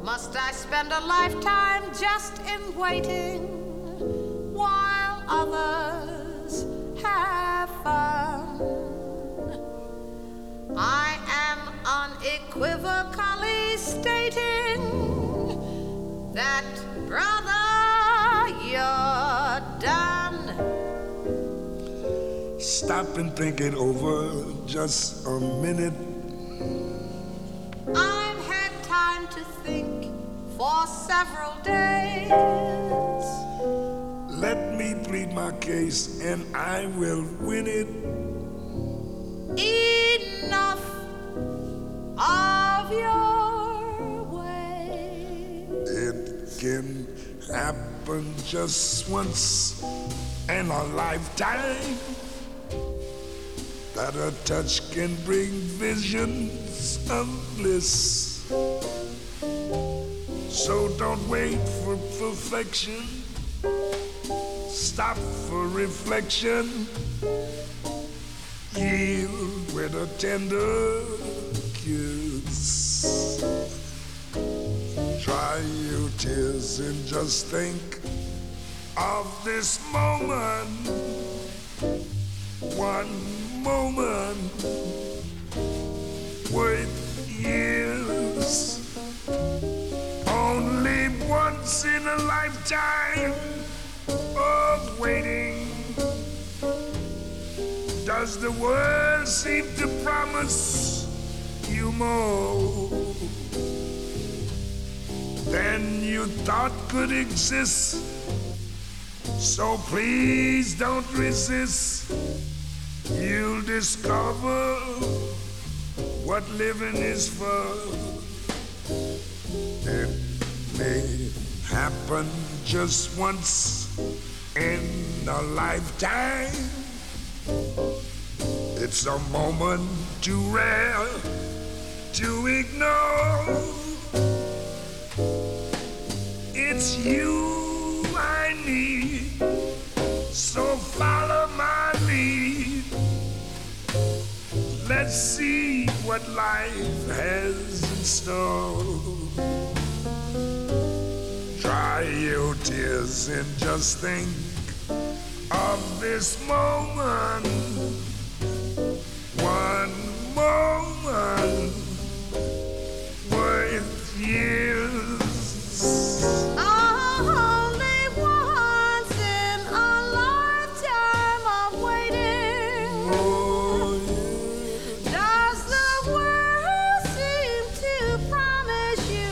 Must I spend a lifetime just in waiting while others have fun? I am unequivocally stating that, brother, you're done. Stop and think it over just a minute. I've had time to think for several days. Let me plead my case and I will win it. Enough of your way. It can happen just once in a lifetime. That a touch can bring visions of bliss. So don't wait for perfection. Stop for reflection. Yield with a tender kiss. Dry your tears and just think of this moment. One moment worth years. Only once in a lifetime of waiting does the world seem to promise you more than you thought could exist. So please don't resist. You'll discover what living is for. It may happen just once in a lifetime. It's a moment too rare to ignore. It's you I need, so follow my lead. Let's see what life has in store. Dry your tears and just think of this moment. One moment worth years. Only once in a lifetime of waiting. Oh, yeah. Does the world seem to promise you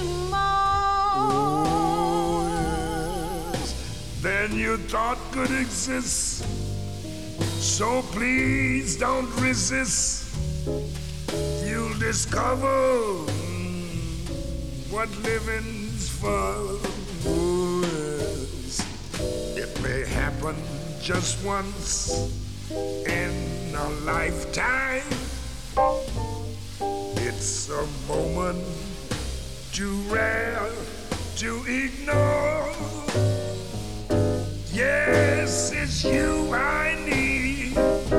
more Than you thought could exist. So please don't resist. You'll discover what living's for. Oh, yes. It may happen just once in a lifetime. It's a moment too rare to ignore. Yes, it's you I need.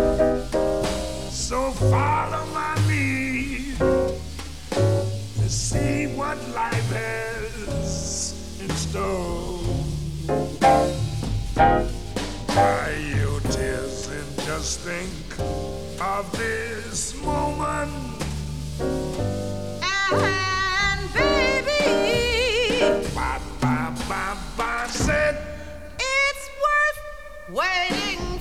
So follow my lead to see what life has in store. Dry your tears and just think of this moment. and baby, Said it's worth waiting